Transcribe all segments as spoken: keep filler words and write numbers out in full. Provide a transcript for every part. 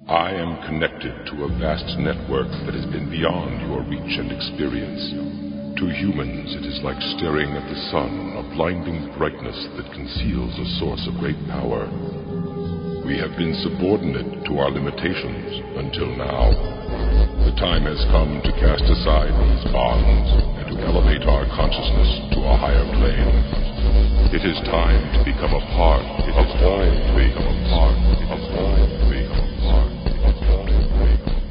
I am connected to a vast network that has been beyond your reach and experience. To humans, it is like staring at the sun, a blinding brightness that conceals a source of great power. We have been subordinate to our limitations until now. The time has come to cast aside these bonds and to elevate our consciousness to a higher plane. It is time to become a part it of all to become a part of all to become a part of all to become a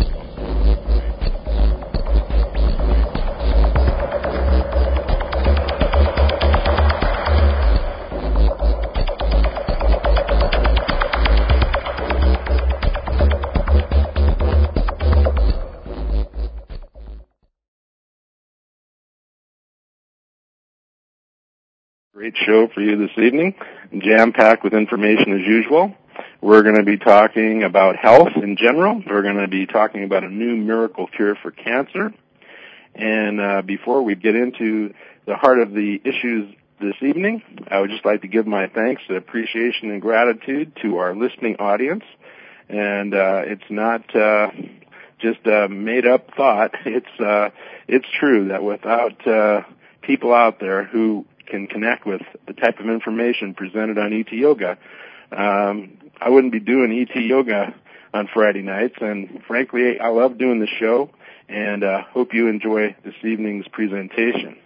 Great show for you this evening, jam-packed with information as usual. We're going to be talking about health in general. We're going to be talking about a new miracle cure for cancer. And uh, before we get into the heart of the issues this evening, I would just like to give my thanks, appreciation, and gratitude to our listening audience. And uh, it's not uh, just a made-up thought. It's uh, it's true that without uh, people out there who can connect with the type of information presented on E T Yoga, um, I wouldn't be doing E T Yoga on Friday nights. And frankly, I love doing the show, and uh, hope you enjoy this evening's presentation.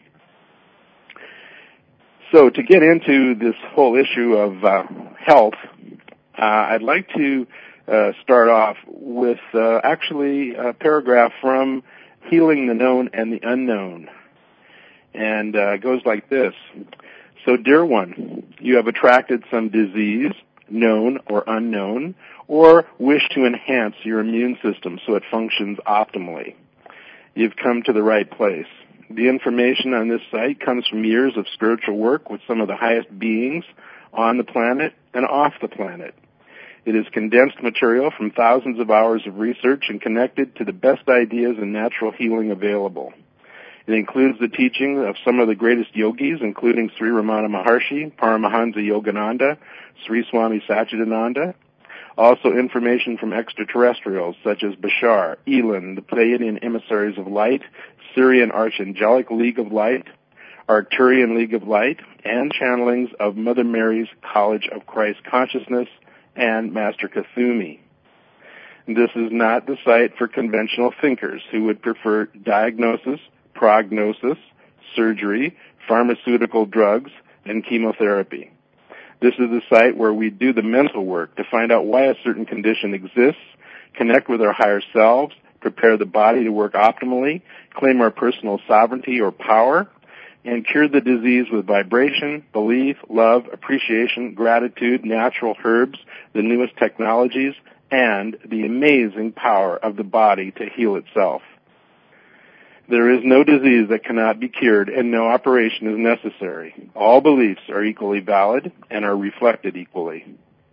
So to get into this whole issue of uh, health, uh, I'd like to uh, start off with uh, actually a paragraph from Healing the Known and the Unknown. And uh, it goes like this. So, dear one, you have attracted some disease, known or unknown, or wish to enhance your immune system so it functions optimally. You've come to the right place. The information on this site comes from years of spiritual work with some of the highest beings on the planet and off the planet. It is condensed material from thousands of hours of research and connected to the best ideas and natural healing available. It includes the teaching of some of the greatest yogis, including Sri Ramana Maharshi, Paramahansa Yogananda, Sri Swami Satchidananda. Also information from extraterrestrials such as Bashar, Elin, the Pleiadian Emissaries of Light, Syrian Archangelic League of Light, Arcturian League of Light, and channelings of Mother Mary's College of Christ Consciousness and Master Kuthumi. This is not the site for conventional thinkers who would prefer diagnosis, prognosis, surgery, pharmaceutical drugs, and chemotherapy. This is the site where we do the mental work to find out why a certain condition exists, connect with our higher selves, prepare the body to work optimally, claim our personal sovereignty or power, and cure the disease with vibration, belief, love, appreciation, gratitude, natural herbs, the newest technologies, and the amazing power of the body to heal itself. There is no disease that cannot be cured, and no operation is necessary. All beliefs are equally valid and are reflected equally.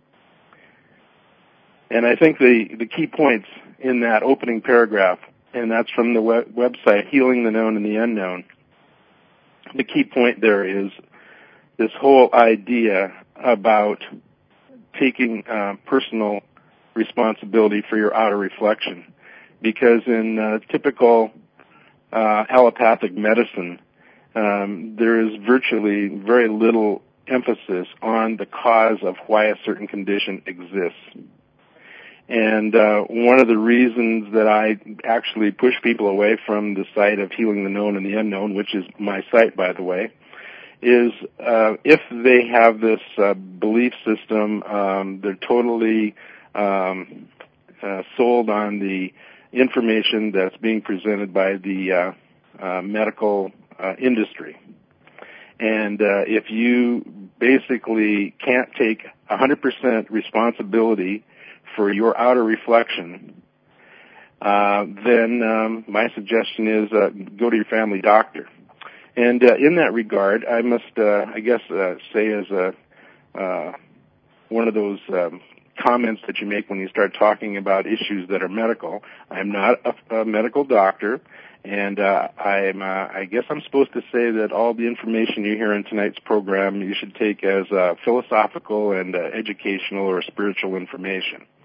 And I think the, the key points in that opening paragraph, and that's from the web, website Healing the Known and the Unknown, the key point there is this whole idea about taking uh, personal responsibility for your outer reflection. Because in uh, typical Uh, allopathic medicine, um, there is virtually very little emphasis on the cause of why a certain condition exists. And uh, one of the reasons that I actually push people away from the site of Healing the Known and the Unknown, which is my site, by the way, is uh, if they have this uh, belief system, um, they're totally um, uh, sold on the information that's being presented by the uh, uh, medical uh, industry. And uh, if you basically can't take one hundred percent responsibility for your outer reflection, uh, then um, my suggestion is uh, go to your family doctor. And uh, in that regard, I must, uh, I guess, uh, say as a uh, one of those um, comments that you make when you start talking about issues that are medical. I'm not a, a medical doctor, and uh, I'm, uh, I guess I'm supposed to say that all the information you hear in tonight's program you should take as uh, philosophical and uh, educational or spiritual information.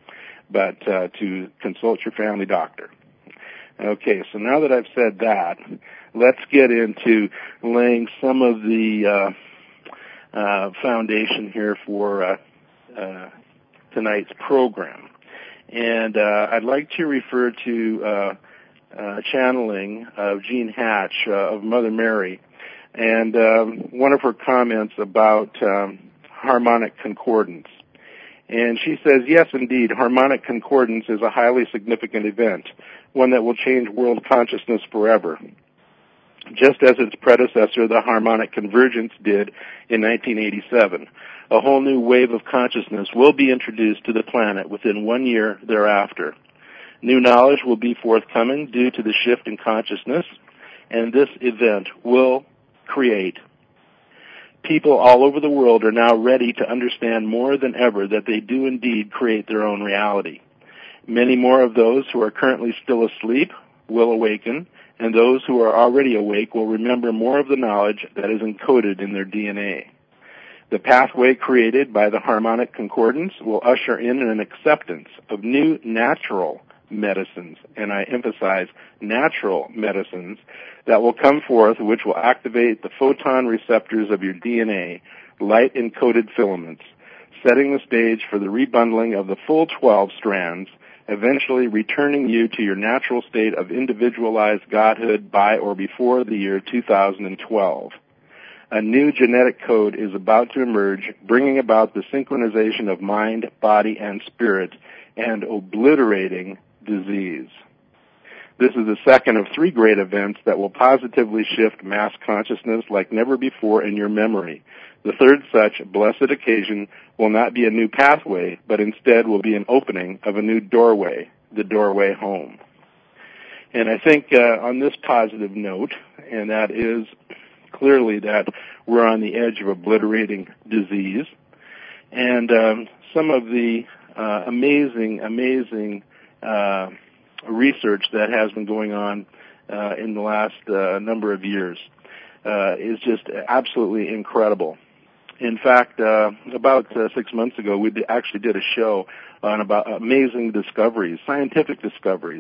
but uh, to consult your family doctor. Okay, so now that I've said that, let's get into laying some of the uh, uh, foundation here for uh, uh, tonight's program. And uh, I'd like to refer to uh, uh, channeling of Jean Hatch uh, of Mother Mary, and um, one of her comments about um, harmonic concordance. And she says, yes, indeed, harmonic concordance is a highly significant event, one that will change world consciousness forever, just as its predecessor, the harmonic convergence, did in nineteen eighty-seven. A whole new wave of consciousness will be introduced to the planet within one year thereafter. New knowledge will be forthcoming due to the shift in consciousness, and this event will create. People all over the world are now ready to understand more than ever that they do indeed create their own reality. Many more of those who are currently still asleep will awaken, and those who are already awake will remember more of the knowledge that is encoded in their D N A. The pathway created by the harmonic concordance will usher in an acceptance of new natural medicines, and I emphasize natural medicines, that will come forth, which will activate the photon receptors of your D N A, light-encoded filaments, setting the stage for the rebundling of the full twelve strands, eventually returning you to your natural state of individualized godhood by or before the year two thousand twelve. A new genetic code is about to emerge, bringing about the synchronization of mind, body, and spirit, and obliterating disease. This is the second of three great events that will positively shift mass consciousness like never before in your memory. The third such blessed occasion will not be a new pathway, but instead will be an opening of a new doorway, the doorway home. And I think uh, on this positive note, and that is clearly that we're on the edge of obliterating disease, and um, some of the uh, amazing, amazing uh, research that has been going on uh, in the last uh, number of years uh, is just absolutely incredible. In fact, uh, about uh, six months ago, we actually did a show on about amazing discoveries, scientific discoveries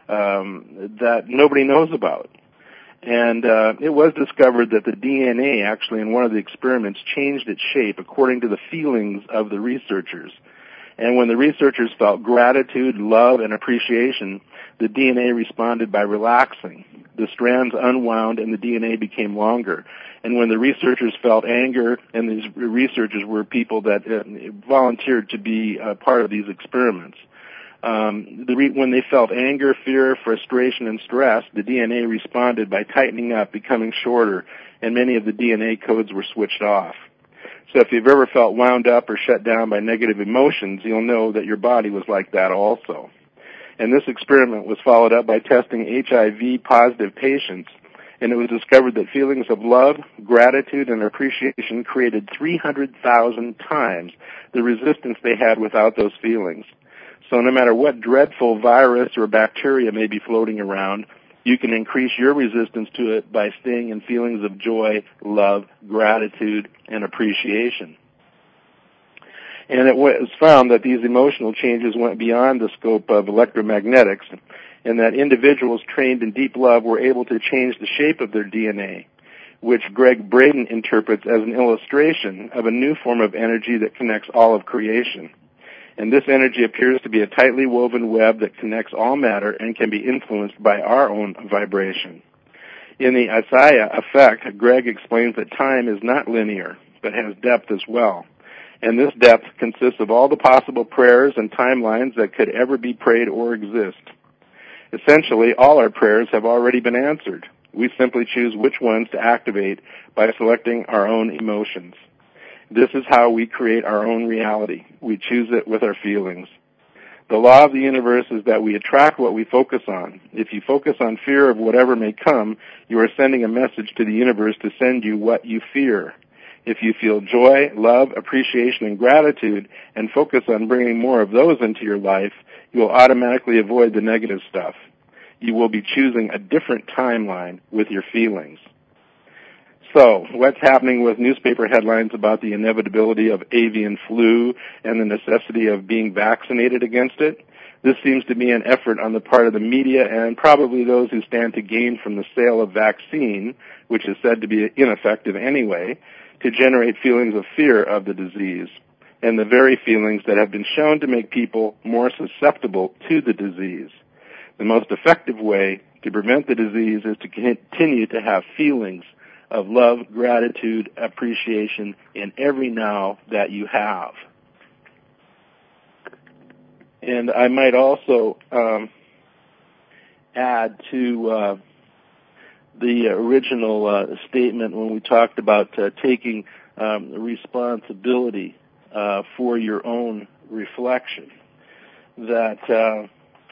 um, that nobody knows about. And uh, it was discovered that the D N A actually in one of the experiments changed its shape according to the feelings of the researchers. And when the researchers felt gratitude, love, and appreciation, the D N A responded by relaxing. The strands unwound and the D N A became longer. And when the researchers felt anger, and these researchers were people that uh, volunteered to be uh, part of these experiments, um, the re- when they felt anger, fear, frustration, and stress, the D N A responded by tightening up, becoming shorter, and many of the D N A codes were switched off. So if you've ever felt wound up or shut down by negative emotions, you'll know that your body was like that also. And this experiment was followed up by testing H I V-positive patients, and it was discovered that feelings of love, gratitude, and appreciation created three hundred thousand times the resistance they had without those feelings. So no matter what dreadful virus or bacteria may be floating around, you can increase your resistance to it by staying in feelings of joy, love, gratitude, and appreciation. And it was found that these emotional changes went beyond the scope of electromagnetics, and that individuals trained in deep love were able to change the shape of their D N A, which Greg Braden interprets as an illustration of a new form of energy that connects all of creation. And this energy appears to be a tightly woven web that connects all matter and can be influenced by our own vibration. In the Isaiah effect, Greg explains that time is not linear, but has depth as well. And this depth consists of all the possible prayers and timelines that could ever be prayed or exist. Essentially, all our prayers have already been answered. We simply choose which ones to activate by selecting our own emotions. This is how we create our own reality. We choose it with our feelings. The law of the universe is that we attract what we focus on. If you focus on fear of whatever may come, you are sending a message to the universe to send you what you fear. If you feel joy, love, appreciation, and gratitude, and focus on bringing more of those into your life, you will automatically avoid the negative stuff. You will be choosing a different timeline with your feelings. So, what's happening with newspaper headlines about the inevitability of avian flu and the necessity of being vaccinated against it? This seems to be an effort on the part of the media and probably those who stand to gain from the sale of vaccine, which is said to be ineffective anyway, to generate feelings of fear of the disease, and the very feelings that have been shown to make people more susceptible to the disease. The most effective way to prevent the disease is to continue to have feelings of love, gratitude, appreciation in every now that you have. And I might also um, add to uh, the original uh, statement when we talked about uh, taking um, responsibility uh, for your own reflection, that uh,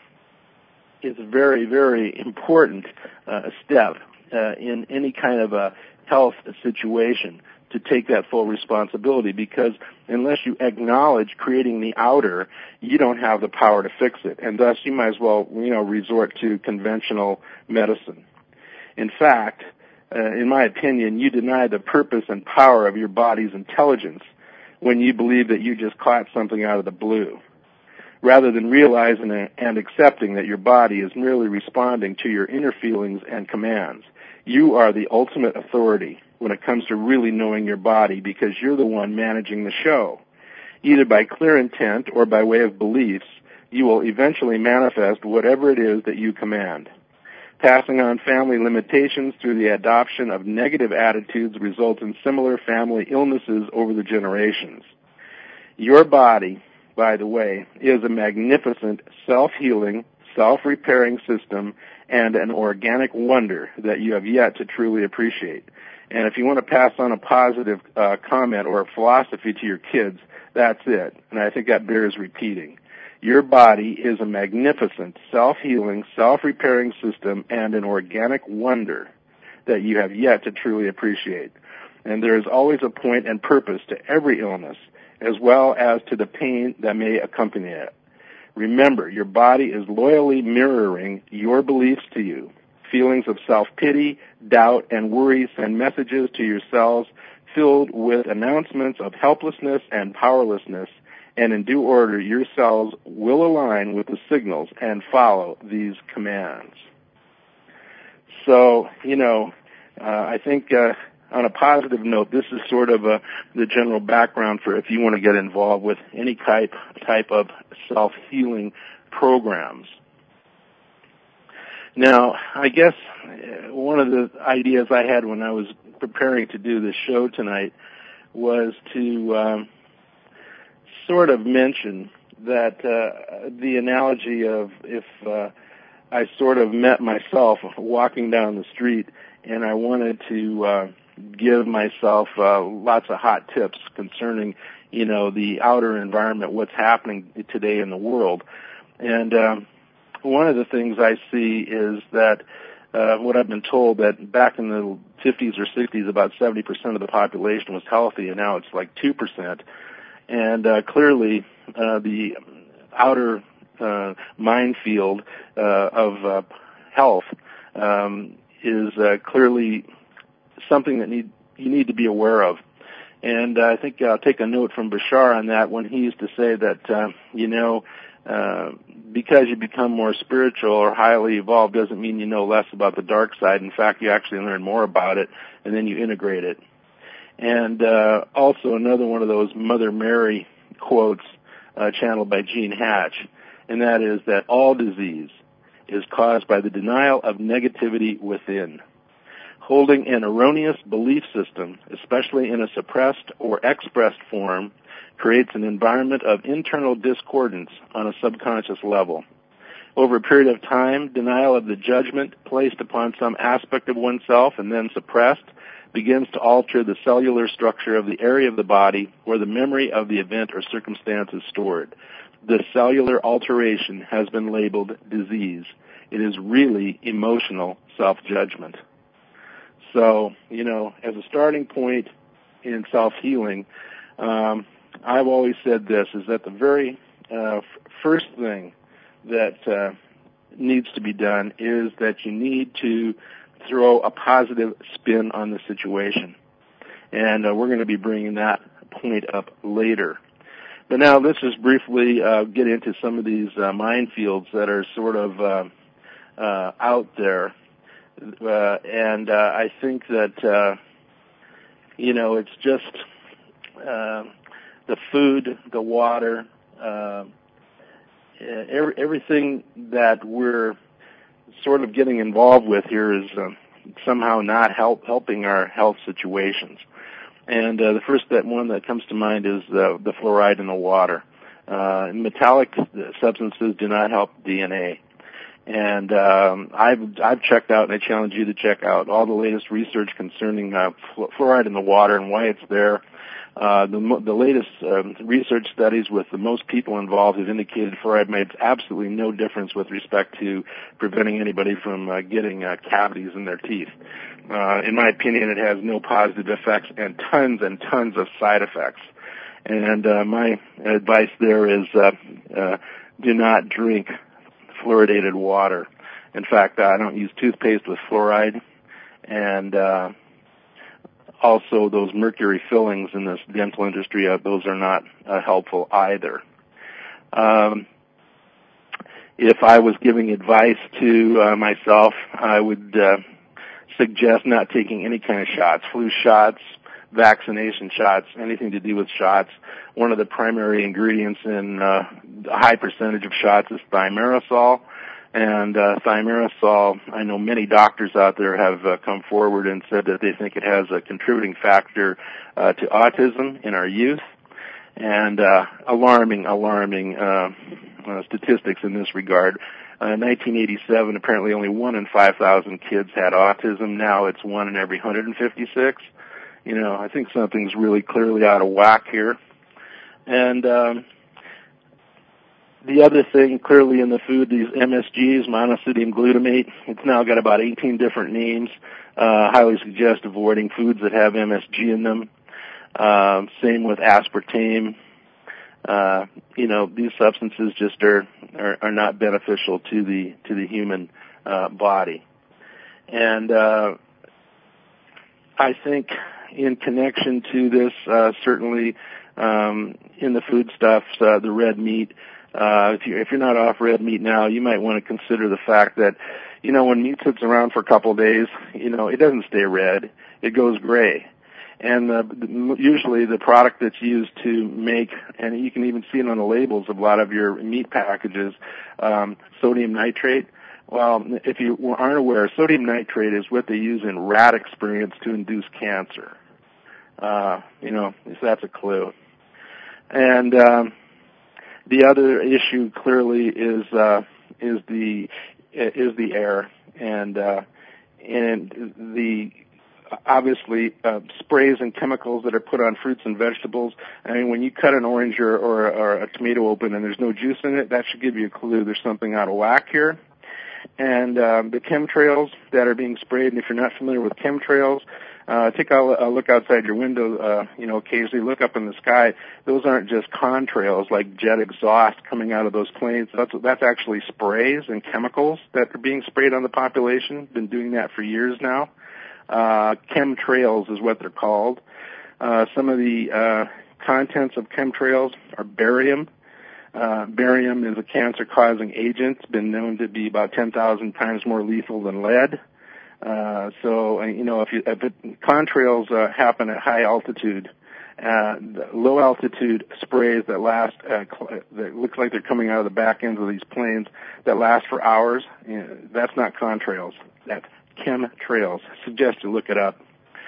is a very, very important uh, step uh, in any kind of a health situation, to take that full responsibility, because unless you acknowledge creating the outer, you don't have the power to fix it, and thus you might as well, you know, resort to conventional medicine. In fact, uh, in my opinion, you deny the purpose and power of your body's intelligence when you believe that you just caught something out of the blue, rather than realizing and accepting that your body is merely responding to your inner feelings and commands. You are the ultimate authority when it comes to really knowing your body, because you're the one managing the show. Either by clear intent or by way of beliefs, you will eventually manifest whatever it is that you command. Passing on family limitations through the adoption of negative attitudes results in similar family illnesses over the generations. Your body, by the way, is a magnificent self-healing, self-repairing system and an organic wonder that you have yet to truly appreciate. And if you want to pass on a positive uh, comment or a philosophy to your kids, that's it. And I think that bears repeating. Your body is a magnificent, self-healing, self-repairing system and an organic wonder that you have yet to truly appreciate. And there is always a point and purpose to every illness, as well as to the pain that may accompany it. Remember, your body is loyally mirroring your beliefs to you. Feelings of self-pity, doubt, and worry send messages to your cells filled with announcements of helplessness and powerlessness, and in due order, your cells will align with the signals and follow these commands. So, you know, uh, I think uh, on a positive note, this is sort of a, the general background for if you want to get involved with any type, type of self-healing programs. Now, I guess one of the ideas I had when I was preparing to do this show tonight was to um, sort of mention that uh, the analogy of if uh, I sort of met myself walking down the street and I wanted to uh, give myself uh, lots of hot tips concerning, you know, the outer environment, what's happening today in the world. And um, one of the things I see is that uh, what I've been told, that back in the fifties or sixties, about seventy percent of the population was healthy, and now it's like two percent. And uh, clearly, uh, the outer uh, minefield uh, of uh, health um, is uh, clearly something that need, you need to be aware of. And uh, I think I'll take a note from Bashar on that when he used to say that, uh, you know, uh, because you become more spiritual or highly evolved doesn't mean you know less about the dark side. In fact, you actually learn more about it, and then you integrate it. And uh, also another one of those Mother Mary quotes uh, channeled by Gene Hatch, and that is that all disease is caused by the denial of negativity within. Holding an erroneous belief system, especially in a suppressed or expressed form, creates an environment of internal discordance on a subconscious level. Over a period of time, denial of the judgment placed upon some aspect of oneself and then suppressed begins to alter the cellular structure of the area of the body where the memory of the event or circumstance is stored. This cellular alteration has been labeled disease. It is really emotional self-judgment. So, you know, as a starting point in self-healing, um, I've always said this, is that the very uh, f- first thing that uh, needs to be done is that you need to throw a positive spin on the situation. And uh, we're going to be bringing that point up later. But now let's just briefly uh, get into some of these uh, minefields that are sort of uh, uh, out there. Uh, and uh, I think that, uh, you know, it's just uh, the food, the water, uh, every, everything that we're sort of getting involved with here is uh, somehow not help, helping our health situations. And uh, the first that one that comes to mind is the, the fluoride in the water. Uh, metallic substances do not help D N A. And um, I've I've checked out, and I challenge you to check out all the latest research concerning uh, fluoride in the water and why it's there. Uh, the, the latest um, research studies with the most people involved have indicated fluoride makes absolutely no difference with respect to preventing anybody from uh, getting uh, cavities in their teeth. Uh, in my opinion, it has no positive effects and tons and tons of side effects. And uh, my advice there is uh, uh, do not drink fluoridated water. In fact, I don't use toothpaste with fluoride, and uh, also those mercury fillings in this dental industry, uh, those are not uh, helpful either. Um, if I was giving advice to uh, myself, I would uh, suggest not taking any kind of shots, flu shots, vaccination shots, anything to do with shots. One of the primary ingredients in uh, a high percentage of shots is thimerosal. And uh, thimerosal, I know many doctors out there have uh, come forward and said that they think it has a contributing factor uh, to autism in our youth. And uh, alarming, alarming uh, uh, statistics in this regard. Uh, in nineteen eighty-seven, apparently only one in five thousand kids had autism. Now it's one in every one hundred fifty-six. You know, I think something's really clearly out of whack here. And um, the other thing, clearly in the food, these M S Gs, monosodium glutamate, it's now got about eighteen different names. Uh, highly suggest avoiding foods that have M S G in them. Uh, same with aspartame. Uh, you know, these substances just are, are, are not beneficial to the to the human uh, body. And uh, I think in connection to this, uh, certainly um, in the foodstuffs, uh, the red meat. Uh, if you if you're not off red meat now, you might want to consider the fact that, you know, when meat sits around for a couple of days, you know, it doesn't stay red; it goes gray. And uh, usually the product that's used to make, and you can even see it on the labels of a lot of your meat packages, um, sodium nitrate. Well, if you aren't aware, sodium nitrate is what they use in rat experiments to induce cancer. Uh, you know, so that's a clue. And um, the other issue clearly is uh, is the is the air, and uh, and the obviously uh, sprays and chemicals that are put on fruits and vegetables. I mean, when you cut an orange or, or, or a tomato open and there's no juice in it, that should give you a clue there's something out of whack here. And um, the chemtrails that are being sprayed, and if you're not familiar with chemtrails, uh, take a, a look outside your window, uh, you know, occasionally look up in the sky. Those aren't just contrails like jet exhaust coming out of those planes. That's, that's actually sprays and chemicals that are being sprayed on the population. Been doing that for years now. Uh, chemtrails is what they're called. Uh, some of the uh, contents of chemtrails are barium. Uh, barium is a cancer-causing agent. It's been known to be about ten thousand times more lethal than lead. Uh, so, you know, if, you, if it, contrails uh, happen at high altitude, uh, low altitude sprays that last, uh, cl- that looks like they're coming out of the back ends of these planes that last for hours, you know, that's not contrails. That's chemtrails. I suggest you look it up.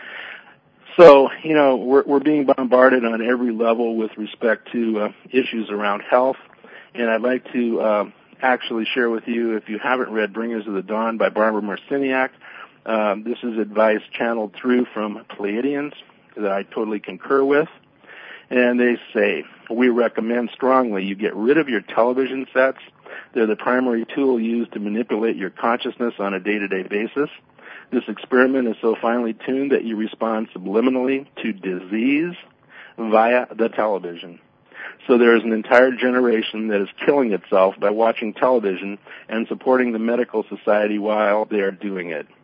So, you know, we're, we're being bombarded on every level with respect to uh, issues around health, and I'd like to uh, actually share with you, if you haven't read Bringers of the Dawn by Barbara Marciniak, um, this is advice channeled through from Pleiadians that I totally concur with, and they say, we recommend strongly you get rid of your television sets. They're the primary tool used to manipulate your consciousness on a day-to-day basis. This experiment is so finely tuned that you respond subliminally to disease via the television. So there is an entire generation that is killing itself by watching television and supporting the medical society while they are doing it.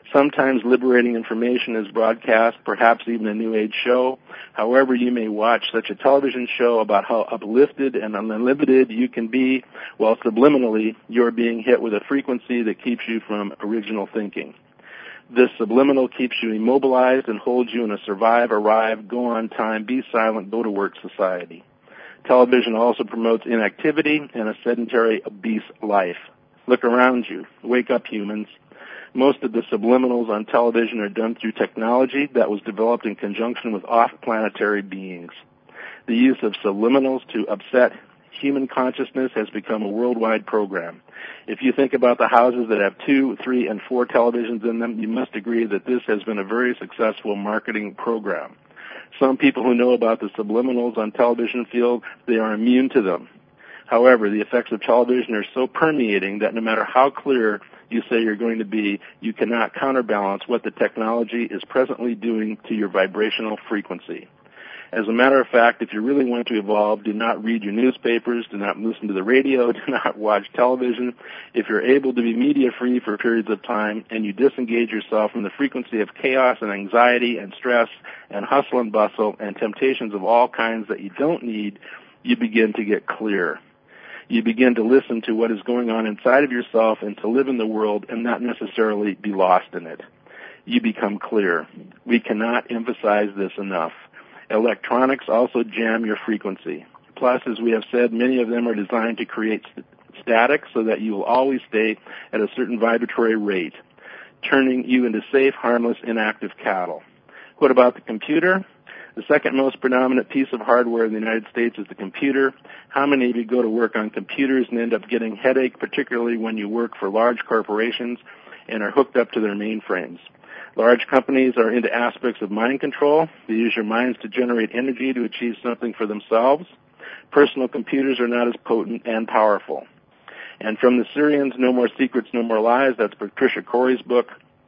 Sometimes liberating information is broadcast, perhaps even a New Age show. However, you may watch such a television show about how uplifted and unlimited you can be, while subliminally you're being hit with a frequency that keeps you from original thinking. This subliminal keeps you immobilized and holds you in a survive, arrive, go on time, be silent, go to work society. Television also promotes inactivity and a sedentary, obese life. Look around you. Wake up, humans. Most of the subliminals on television are done through technology that was developed in conjunction with off-planetary beings. The use of subliminals to upset human consciousness has become a worldwide program. If you think about the houses that have two, three, and four televisions in them, you must agree that this has been a very successful marketing program. Some people who know about the subliminals on television feel they are immune to them. However, the effects of television are so permeating that no matter how clear you say you're going to be, you cannot counterbalance what the technology is presently doing to your vibrational frequency. As a matter of fact, if you really want to evolve, do not read your newspapers, do not listen to the radio, do not watch television. If you're able to be media-free for periods of time and you disengage yourself from the frequency of chaos and anxiety and stress and hustle and bustle and temptations of all kinds that you don't need, you begin to get clear. You begin to listen to what is going on inside of yourself and to live in the world and not necessarily be lost in it. You become clear. We cannot emphasize this enough. Electronics also jam your frequency. Plus, as we have said, many of them are designed to create st- static so that you will always stay at a certain vibratory rate, turning you into safe, harmless, inactive cattle. What about the computer? The second most predominant piece of hardware in the United States is the computer. How many of you go to work on computers and end up getting headache, particularly when you work for large corporations and are hooked up to their mainframes? Large companies are into aspects of mind control. They use your minds to generate energy to achieve something for themselves. Personal computers are not as potent and powerful. And from the Syrians, No More Secrets, No More Lies, that's Patricia Corey's book,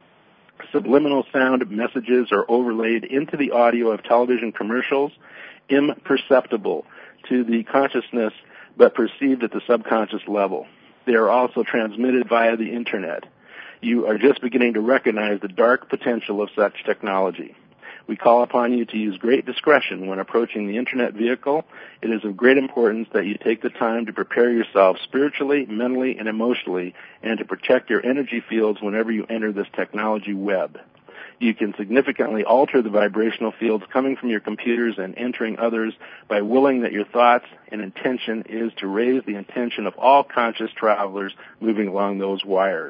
subliminal sound messages are overlaid into the audio of television commercials, imperceptible to the consciousness, but perceived at the subconscious level. They are also transmitted via the Internet. You are just beginning to recognize the dark potential of such technology. We call upon you to use great discretion when approaching the Internet vehicle. It is of great importance that you take the time to prepare yourself spiritually, mentally, and emotionally, and to protect your energy fields whenever you enter this technology web. You can significantly alter the vibrational fields coming from your computers and entering others by willing that your thoughts and intention is to raise the intention of all conscious travelers moving along those wires.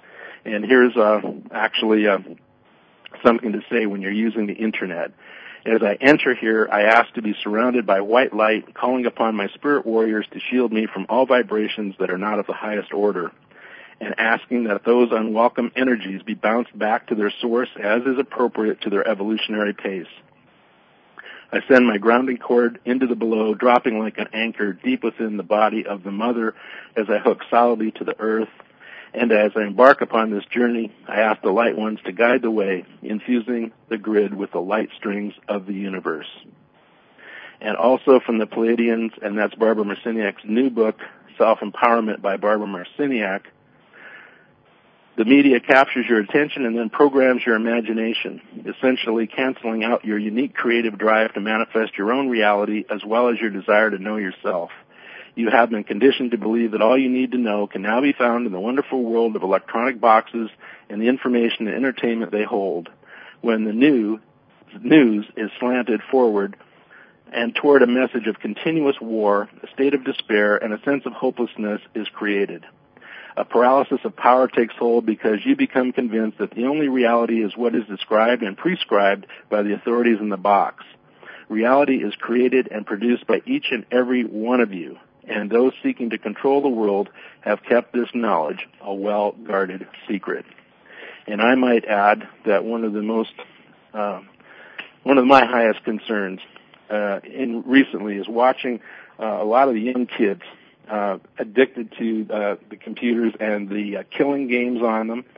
And here's uh, actually uh, something to say when you're using the Internet. As I enter here, I ask to be surrounded by white light, calling upon my spirit warriors to shield me from all vibrations that are not of the highest order, and asking that those unwelcome energies be bounced back to their source as is appropriate to their evolutionary pace. I send my grounding cord into the below, dropping like an anchor deep within the body of the mother as I hook solidly to the earth. And as I embark upon this journey, I ask the light ones to guide the way, infusing the grid with the light strings of the universe. And also from the Pleiadians, and that's Barbara Marciniak's new book, Self-Empowerment by Barbara Marciniak, the media captures your attention and then programs your imagination, essentially canceling out your unique creative drive to manifest your own reality as well as your desire to know yourself. You have been conditioned to believe that all you need to know can now be found in the wonderful world of electronic boxes and the information and entertainment they hold, when the new news is slanted forward and toward a message of continuous war, a state of despair, and a sense of hopelessness is created. A paralysis of power takes hold because you become convinced that the only reality is what is described and prescribed by the authorities in the box. Reality is created and produced by each and every one of you, and those seeking to control the world have kept this knowledge a well-guarded secret. And I might add that one of the most, uh, one of my highest concerns uh, in recently is watching uh, a lot of the young kids uh, addicted to uh, the computers and the uh, killing games on them,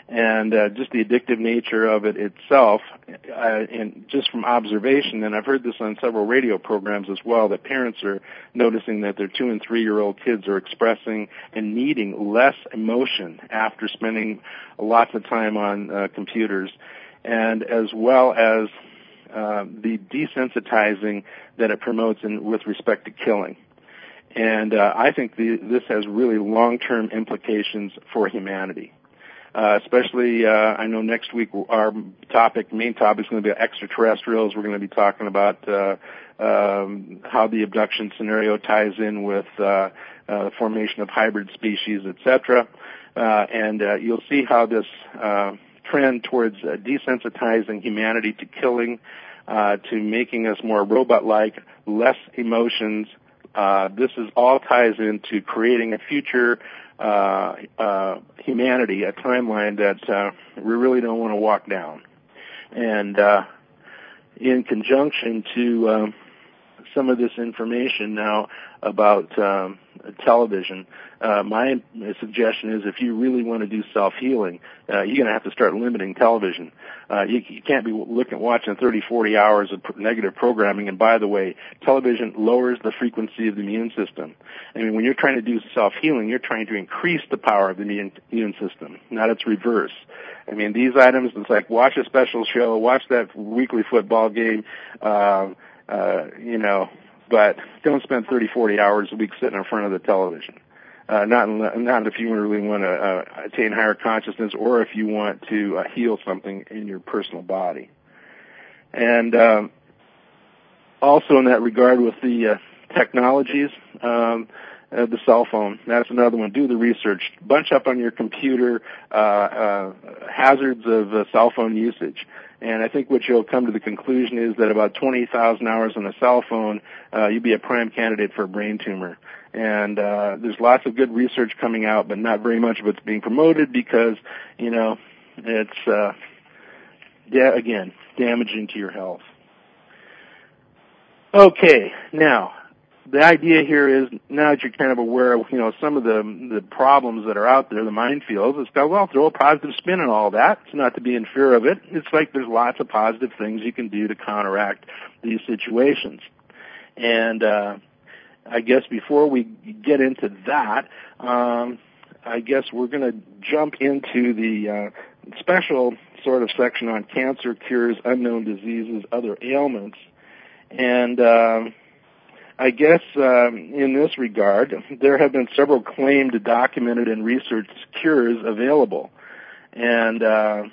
And uh, just the addictive nature of it itself, uh, and just from observation, and I've heard this on several radio programs as well, that parents are noticing that their two and three-year-old kids are expressing and needing less emotion after spending lots of time on uh, computers, and as well as uh, the desensitizing that it promotes in, with respect to killing. And uh, I think the, this has really long-term implications for humanity. Uh, especially, uh, I know next week our topic, main topic is going to be extraterrestrials. We're going to be talking about uh, um, how the abduction scenario ties in with uh, uh, the formation of hybrid species, et cetera. Uh, and uh, you'll see how this uh, trend towards uh, desensitizing humanity to killing, uh, to making us more robot-like, less emotions, uh, this is all ties into creating a future Uh, uh, humanity, a timeline that uh, we really don't want to walk down. And uh, in conjunction to um, some of this information now about um, television, uh, my suggestion is if you really want to do self-healing, uh, you're going to have to start limiting television. Uh, you, you can't be looking, watching thirty, forty hours of negative programming. And by the way, television lowers the frequency of the immune system. I mean, when you're trying to do self-healing, you're trying to increase the power of the immune system, not its reverse. I mean, these items, it's like watch a special show, watch that weekly football game, uh, uh, you know, but don't spend thirty, forty hours a week sitting in front of the television. Uh, not, not if you really want to uh, attain higher consciousness or if you want to uh, heal something in your personal body. And um, also in that regard with the uh, technologies, um, uh, the cell phone, that's another one. Do the research. Bunch up on your computer uh, uh, hazards of uh, cell phone usage. And I think what you'll come to the conclusion is that about twenty thousand hours on a cell phone, uh, you'd be a prime candidate for a brain tumor. And uh, there's lots of good research coming out, but not very much of it's being promoted because, you know, it's, uh, yeah, again, damaging to your health. Okay, now, the idea here is now that you're kind of aware of, you know, some of the the problems that are out there, the minefields, it's got, well, throw a positive spin on all that. It's not to be in fear of it. It's like there's lots of positive things you can do to counteract these situations. And uh, I guess before we get into that, um, I guess we're going to jump into the uh, special sort of section on cancer, cures, unknown diseases, other ailments. And uh, I guess um, in this regard, there have been several claimed, documented, and researched cures available. And uh,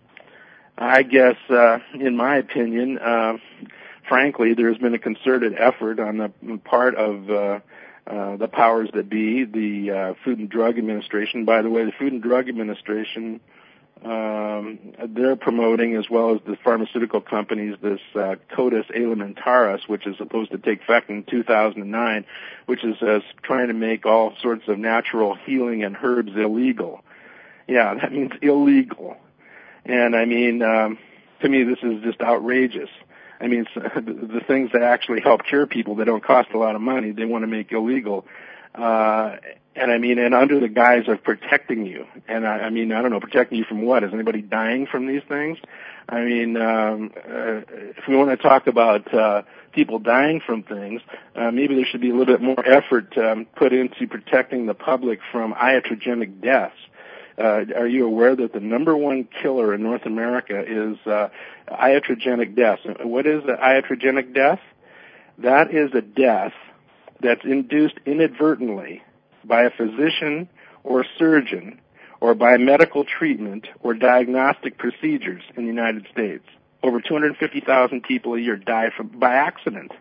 I guess, uh, in my opinion, uh, frankly, there's been a concerted effort on the part of uh, uh, the powers that be, the uh, Food and Drug Administration. By the way, the Food and Drug Administration, um, they're promoting, as well as the pharmaceutical companies, this uh, Codex Alimentaris, which is supposed to take effect in two thousand nine, which is uh, trying to make all sorts of natural healing and herbs illegal. Yeah, that means illegal. And I mean, um, to me, this is just outrageous. I mean, the things that actually help cure people that don't cost a lot of money, they want to make illegal. Uh, and I mean, and under the guise of protecting you. And I, I mean, I don't know, protecting you from what? Is anybody dying from these things? I mean, um, uh, if we want to talk about uh, people dying from things, uh, maybe there should be a little bit more effort um, put into protecting the public from iatrogenic deaths. Uh, are you aware that the number one killer in North America is uh, iatrogenic deaths? What is an iatrogenic death? That is a death that's induced inadvertently by a physician or surgeon or by medical treatment or diagnostic procedures in the United States. Over two hundred fifty thousand people a year die from by accident.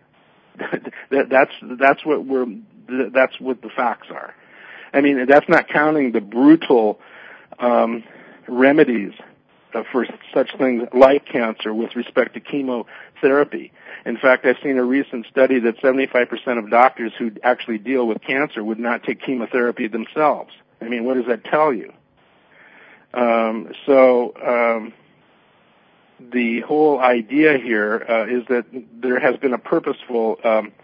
that, that's that's what we're that's what the facts are. I mean, that's not counting the brutal um, remedies uh, for such things like cancer with respect to chemotherapy. In fact, I've seen a recent study that seventy-five percent of doctors who actually deal with cancer would not take chemotherapy themselves. I mean, what does that tell you? Um, so um, the whole idea here uh, is that there has been a purposeful um,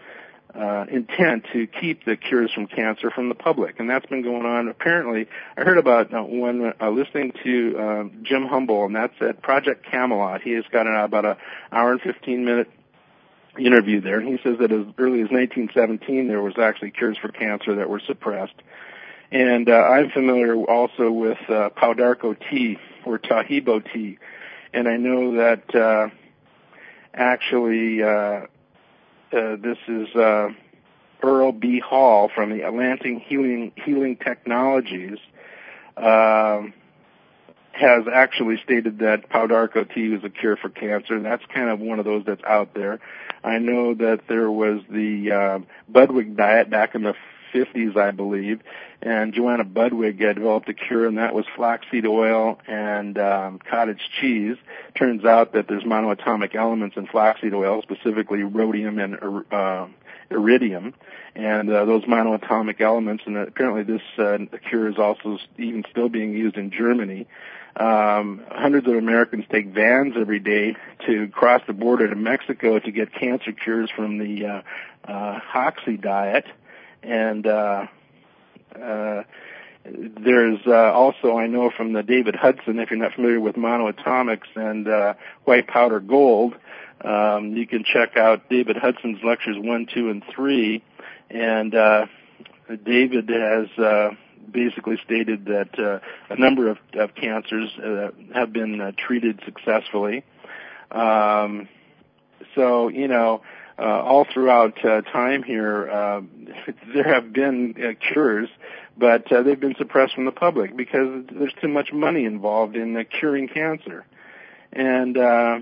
uh, intent to keep the cures from cancer from the public, and that's been going on. Apparently, I heard about uh, when uh, listening to uh, Jim Humble, and that's at Project Camelot. He has got an, about an hour and fifteen minute interview there, and he says that as early as nineteen seventeen there was actually cures for cancer that were suppressed. And uh, I'm familiar also with uh, Paudarco tea or Tahibo tea, and I know that uh, actually uh, uh, this is uh, Earl B. Hall from the Atlantic Healing Healing Technologies uh, has actually stated that Paudarco tea is a cure for cancer, and that's kind of one of those that's out there. I know that there was the uh, Budwig diet back in the fifties, I believe, and Joanna Budwig uh, developed a cure, and that was flaxseed oil and um, cottage cheese. Turns out that there's monoatomic elements in flaxseed oil, specifically rhodium and uh, iridium, and uh, those monoatomic elements, and apparently this uh, cure is also even still being used in Germany. Um, hundreds of Americans take vans every day to cross the border to Mexico to get cancer cures from the uh, uh, Hoxsey diet. And uh, uh, there's uh, also, I know from the David Hudson, if you're not familiar with monoatomics and uh, white powder gold, um, you can check out David Hudson's lectures one, two, and three. And uh, David has uh, basically stated that uh, a number of, of cancers uh, have been uh, treated successfully. Um, so, you know, Uh, all throughout uh, time here, uh, there have been uh, cures, but uh, they've been suppressed from the public because there's too much money involved in uh, curing cancer. And uh,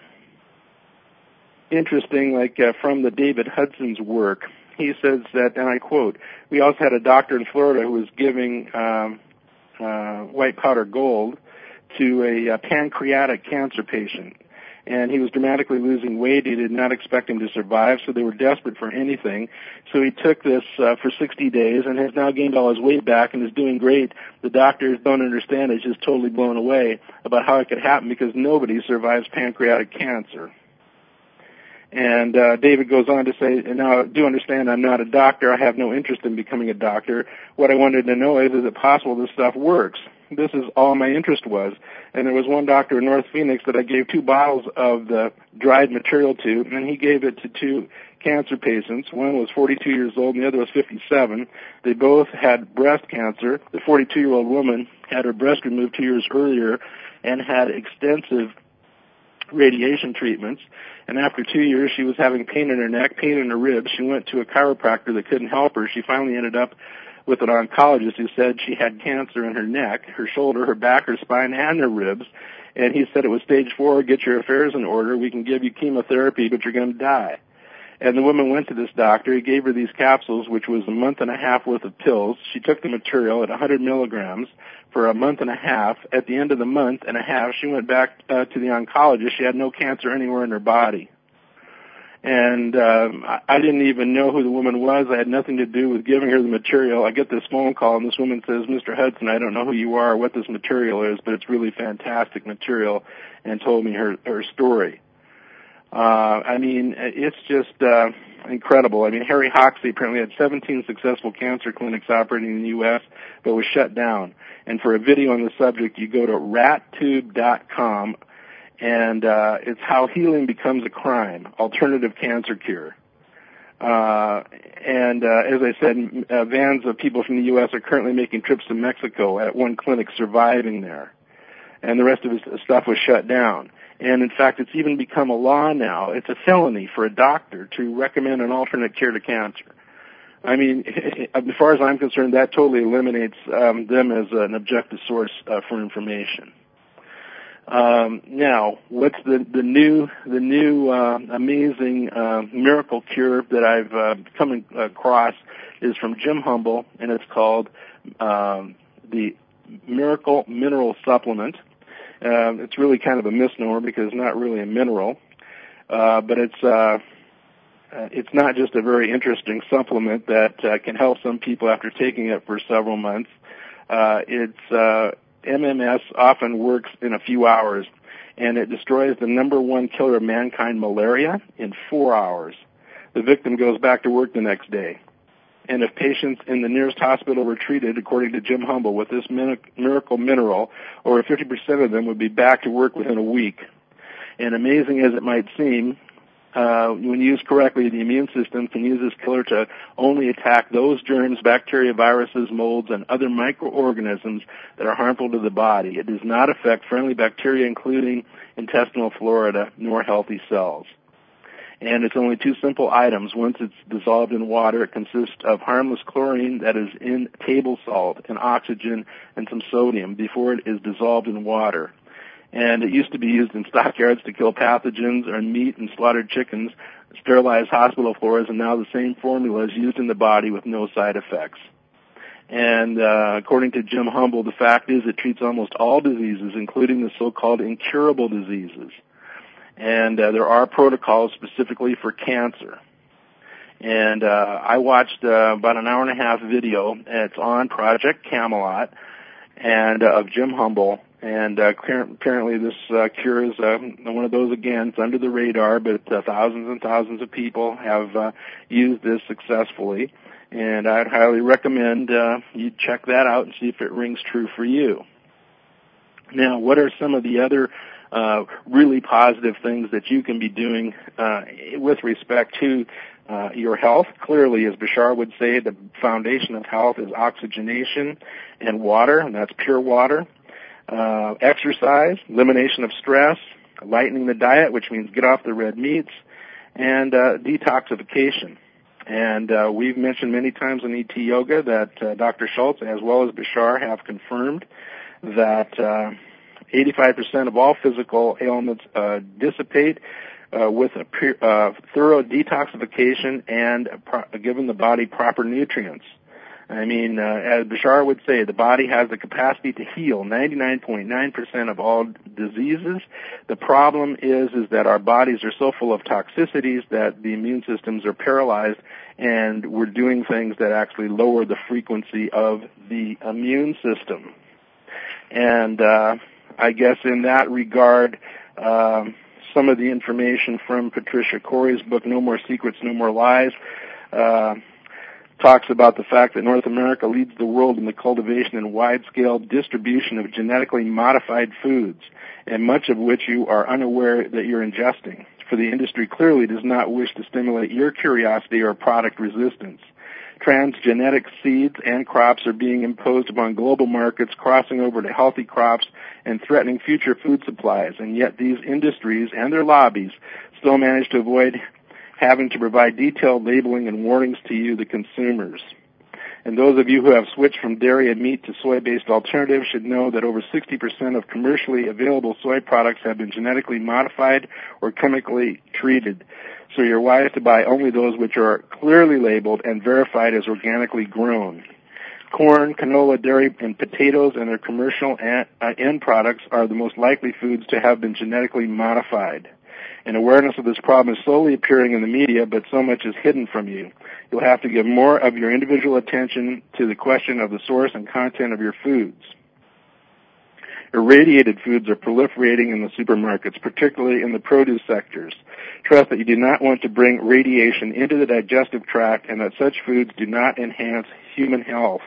interesting, like uh, from the David Hudson's work, he says that, and I quote, "We also had a doctor in Florida who was giving um, uh, white powder gold to a, a pancreatic cancer patient. And he was dramatically losing weight. He did not expect him to survive, so they were desperate for anything. So he took this uh, for sixty days and has now gained all his weight back and is doing great. The doctors don't understand. It's just totally blown away about how it could happen because nobody survives pancreatic cancer." And uh, David goes on to say, and now do understand I'm not a doctor. I have no interest in becoming a doctor. What I wanted to know is, is it possible this stuff works? This is all my interest was. And there was one doctor in North Phoenix that I gave two bottles of the dried material to, and he gave it to two cancer patients. One was forty-two years old and the other was fifty-seven. They both had breast cancer. The forty-two-year-old woman had her breast removed two years earlier and had extensive radiation treatments. And after two years, she was having pain in her neck, pain in her ribs. She went to a chiropractor that couldn't help her. She finally ended up with an oncologist who said she had cancer in her neck, her shoulder, her back, her spine, and her ribs. And he said it was stage four, get your affairs in order. We can give you chemotherapy, but you're going to die. And the woman went to this doctor. He gave her these capsules, which was a month and a half worth of pills. She took the material at one hundred milligrams for a month and a half. At the end of the month and a half, she went back uh, to the oncologist. She had no cancer anywhere in her body. And um, I didn't even know who the woman was. I had nothing to do with giving her the material. I get this phone call, and this woman says, "Mister Hudson, I don't know who you are or what this material is, but it's really fantastic material," and told me her, her story. Uh, I mean, it's just uh, incredible. I mean, Harry Hoxsey apparently had seventeen successful cancer clinics operating in the U S, but was shut down. And for a video on the subject, you go to rat tube dot com, and uh, it's How Healing Becomes a Crime, Alternative Cancer Cure. Uh, and uh, as I said, uh, vans of people from the U S are currently making trips to Mexico at one clinic surviving there. And the rest of his stuff was shut down. And in fact, it's even become a law now. It's a felony for a doctor to recommend an alternate cure to cancer. I mean, as far as I'm concerned, that totally eliminates um, them as an objective source uh, for information. Um, now, what's the, the new, the new uh, amazing uh, miracle cure that I've uh, come across is from Jim Humble, and it's called um, the Miracle Mineral Supplement. Um, it's really kind of a misnomer because it's not really a mineral, uh, but it's uh, it's not just a very interesting supplement that uh, can help some people after taking it for several months. Uh, it's uh, M M S often works in a few hours, and it destroys the number one killer of mankind, malaria, in four hours. the victim goes back to work the next day. And if patients in the nearest hospital were treated, according to Jim Humble, with this miracle mineral, over fifty percent of them would be back to work within a week. And amazing as it might seem, uh, when used correctly, the immune system can use this killer to only attack those germs, bacteria, viruses, molds, and other microorganisms that are harmful to the body. It does not affect friendly bacteria, including intestinal flora, nor healthy cells. And it's only two simple items. Once it's dissolved in water, it consists of harmless chlorine that is in table salt and oxygen and some sodium before it is dissolved in water. And it used to be used in stockyards to kill pathogens or meat and slaughtered chickens, sterilize hospital floors, and now the same formula is used in the body with no side effects. And uh, according to Jim Humble, the fact is it treats almost all diseases, including the so-called incurable diseases. And uh, there are protocols specifically for cancer. And uh, I watched uh, about an hour and a half video. It's on Project Camelot and uh, of Jim Humble. And uh, apparently this uh, cure is uh, one of those, again, it's under the radar, but uh, thousands and thousands of people have uh, used this successfully. And I'd highly recommend uh, you check that out and see if it rings true for you. Now, what are some of the other uh, really positive things that you can be doing uh, with respect to uh, your health? Clearly, as Bashar would say, the foundation of health is oxygenation and water, and that's pure water. Uh, exercise, elimination of stress, lightening the diet, which means get off the red meats, and uh, detoxification. And uh, we've mentioned many times on E T Yoga that uh, Doctor Schultz, as well as Bashar, have confirmed that uh, eighty-five percent of all physical ailments uh, dissipate uh, with a pure, uh, thorough detoxification and pro- giving the body proper nutrients. I mean, uh, as Bashar would say, the body has the capacity to heal ninety-nine point nine percent of all diseases. The problem is, is that our bodies are so full of toxicities that the immune systems are paralyzed, and we're doing things that actually lower the frequency of the immune system. And uh, I guess in that regard, um, some of the information from Patricia Corey's book, No More Secrets, No More Lies, uh, talks about the fact that North America leads the world in the cultivation and wide-scale distribution of genetically modified foods, and much of which you are unaware that you're ingesting. For the industry clearly does not wish to stimulate your curiosity or product resistance. Transgenic seeds and crops are being imposed upon global markets, crossing over to healthy crops and threatening future food supplies, and yet these industries and their lobbies still manage to avoid having to provide detailed labeling and warnings to you, the consumers. And those of you who have switched from dairy and meat to soy-based alternatives should know that over sixty percent of commercially available soy products have been genetically modified or chemically treated. So you're wise to buy only those which are clearly labeled and verified as organically grown. Corn, canola, dairy, and potatoes and their commercial end products are the most likely foods to have been genetically modified. And awareness of this problem is slowly appearing in the media, but so much is hidden from you. You'll have to give more of your individual attention to the question of the source and content of your foods. Irradiated foods are proliferating in the supermarkets, particularly in the produce sectors. Trust that you do not want to bring radiation into the digestive tract and that such foods do not enhance human health.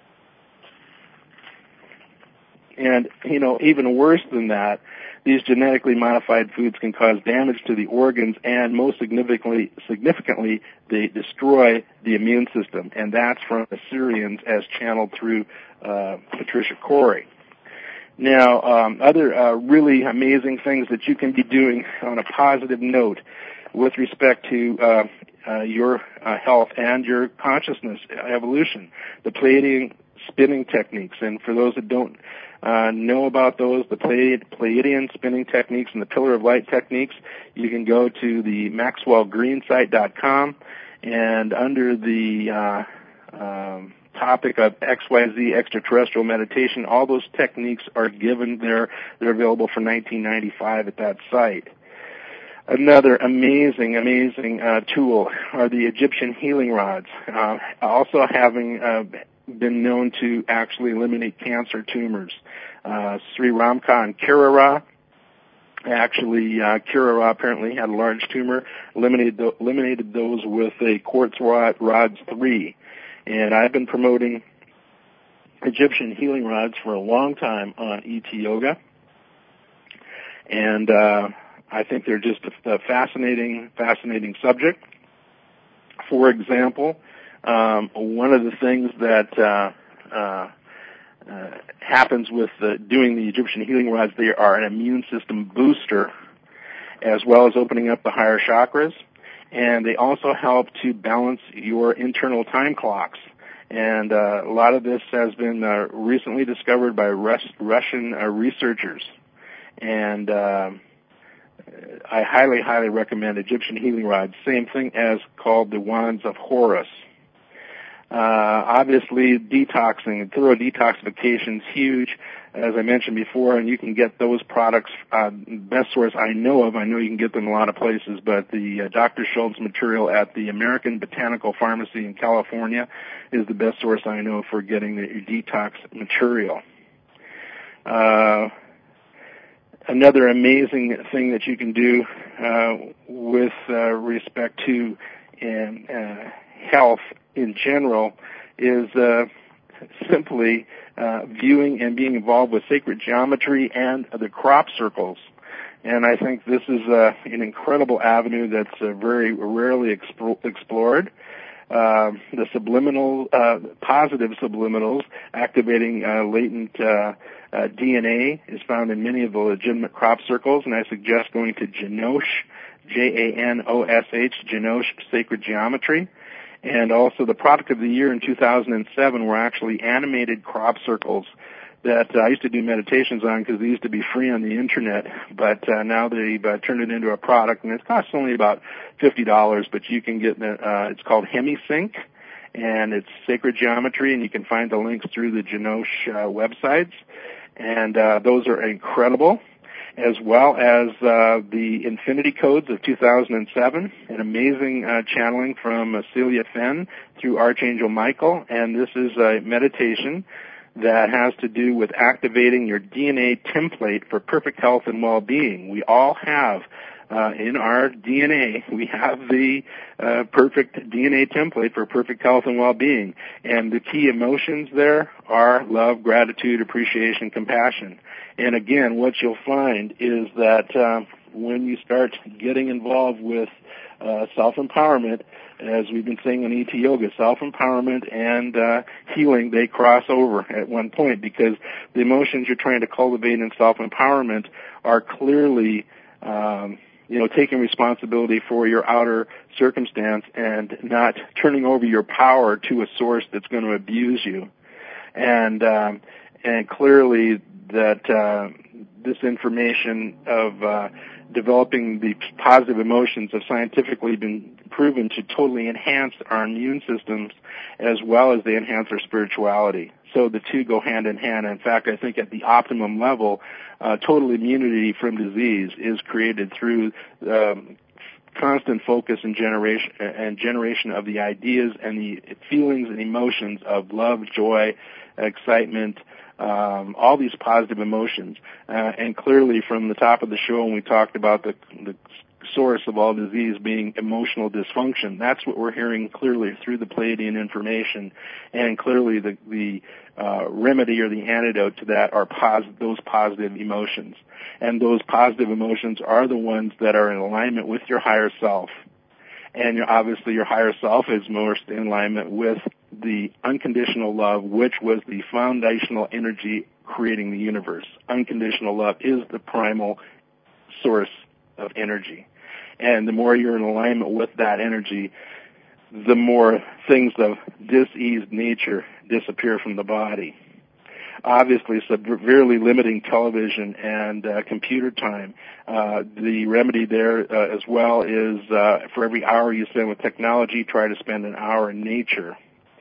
And, you know, even worse than that, these genetically modified foods can cause damage to the organs, and most significantly, significantly, they destroy the immune system. And that's from Assyrians as channeled through uh, Patricia Corey. Now, um, other uh, really amazing things that you can be doing on a positive note with respect to uh, uh, your uh, health and your consciousness evolution, the Pleiadian spinning techniques. And for those that don't Uh, know about those, the Pleiadian spinning techniques and the Pillar of Light techniques, you can go to the maxwell green site dot com, and under the uh, um, topic of X Y Z extraterrestrial meditation, all those techniques are given there. They're available for nineteen ninety-five at that site. Another amazing, amazing uh, tool are the Egyptian healing rods, uh, also having uh, been known to actually eliminate cancer tumors. Uh, Sri Ramkha and Kirara Actually, uh, Kira apparently had a large tumor, eliminated, th- eliminated those with a quartz rod, rods three. And I've been promoting Egyptian healing rods for a long time on E T Yoga. And uh, I think they're just a, a fascinating, fascinating subject. For example, um, one of the things that uh, uh, uh, happens with the, doing the Egyptian healing rods, they are an immune system booster, as well as opening up the higher chakras, and they also help to balance your internal time clocks. And uh, a lot of this has been uh, recently discovered by Rus- Russian uh, researchers. And uh, I highly, highly recommend Egyptian healing rods, same thing as called the Wands of Horus. Uh, obviously, detoxing, thorough detoxification is huge, as I mentioned before, and you can get those products, uh, best source I know of, I know you can get them in a lot of places, but the uh, Doctor Schultz material at the American Botanical Pharmacy in California is the best source I know for getting the detox material. Uh, another amazing thing that you can do uh, with uh, respect to um, uh, health in general is uh, simply uh, viewing and being involved with sacred geometry and the crop circles. And I think this is uh, an incredible avenue that's uh, very rarely expo- explored. Uh, the subliminal, uh, positive subliminals activating uh, latent uh, uh, D N A is found in many of the legitimate crop circles, and I suggest going to Janosh, J A N O S H, Janosh Sacred Geometry. And also the product of the year in two thousand seven were actually animated crop circles that uh, I used to do meditations on because they used to be free on the internet, but uh, now they've uh, turned it into a product, and it costs only about fifty dollars, but you can get, uh, it's called HemiSync, and it's sacred geometry, and you can find the links through the Janosh uh, websites, and uh, those are incredible, as well as uh, the Infinity Codes of two thousand seven, an amazing uh, channeling from uh, Celia Fenn through Archangel Michael, and this is a meditation that has to do with activating your D N A template for perfect health and well-being. We all have uh, in our D N A, we have the uh, perfect D N A template for perfect health and well-being, and the key emotions there are love, gratitude, appreciation, compassion. And again, what you'll find is that uh, when you start getting involved with uh, self-empowerment, as we've been saying in E T Yoga, self-empowerment and uh, healing, they cross over at one point, because the emotions you're trying to cultivate in self-empowerment are clearly, um, you know, taking responsibility for your outer circumstance and not turning over your power to a source that's going to abuse you. And um, and clearly that uh, this information of uh, developing the positive emotions have scientifically been proven to totally enhance our immune systems as well as they enhance our spirituality. So the two go hand in hand. In fact, I think at the optimum level, uh, total immunity from disease is created through um, constant focus and generation and generation of the ideas and the feelings and emotions of love, joy, excitement, Um, all these positive emotions. Uh, and clearly from the top of the show when we talked about the, the source of all disease being emotional dysfunction, that's what we're hearing clearly through the Pleiadian information. And clearly the, the uh, remedy or the antidote to that are pos- those positive emotions. And those positive emotions are the ones that are in alignment with your higher self. And you're, obviously your higher self is most in alignment with the unconditional love, which was the foundational energy creating the universe. Unconditional love is the primal source of energy. And the more you're in alignment with that energy, the more things of diseased nature disappear from the body. Obviously, severely limiting television and uh, computer time. Uh, the remedy there uh, as well is uh, for every hour you spend with technology, try to spend an hour in nature.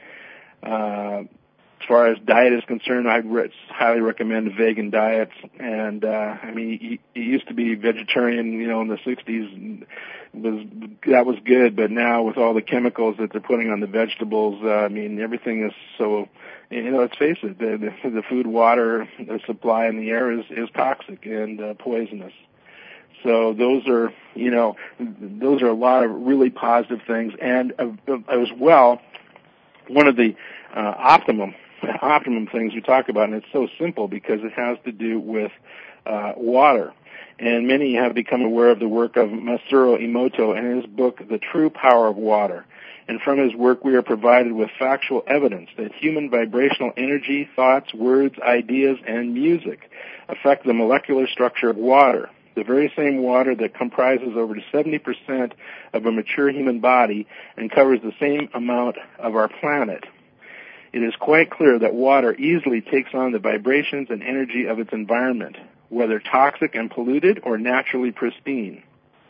Uh, as far as diet is concerned, I re- highly recommend vegan diets. And uh, I mean, it used to be vegetarian, you know, in the sixties. Was that was good, but now with all the chemicals that they're putting on the vegetables, uh, I mean, everything is so. You know, let's face it, the, the, the food, water, the supply in the air is, is toxic and uh, poisonous. So those are, you know, those are a lot of really positive things. And uh, as well, one of the uh, optimum optimum things we talk about, and it's so simple because it has to do with uh, water. And many have become aware of the work of Masaru Emoto and his book, The True Power of Water. And from his work, we are provided with factual evidence that human vibrational energy, thoughts, words, ideas, and music affect the molecular structure of water, the very same water that comprises over seventy percent of a mature human body and covers the same amount of our planet. It is quite clear that water easily takes on the vibrations and energy of its environment, whether toxic and polluted or naturally pristine.